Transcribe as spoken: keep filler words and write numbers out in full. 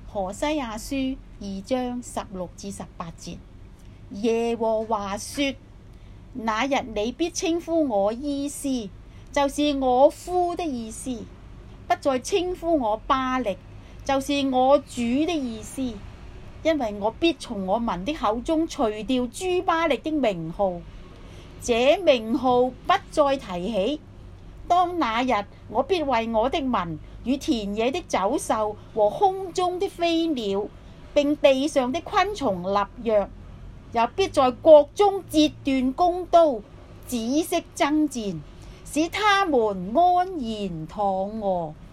何西阿書二章十六至十八節，耶和華說：那日你必稱呼我伊施，就是我夫的意思，不再稱呼我巴力，就是我主的意思，因為我必從我民的口中除掉諸巴力的名號，這名號不再提起。當那日，我必為我的民與田野的走獸和空中的飛鳥，並地上的昆蟲立約，又必在國中折斷弓刀，止息爭戰，使他們安然躺臥。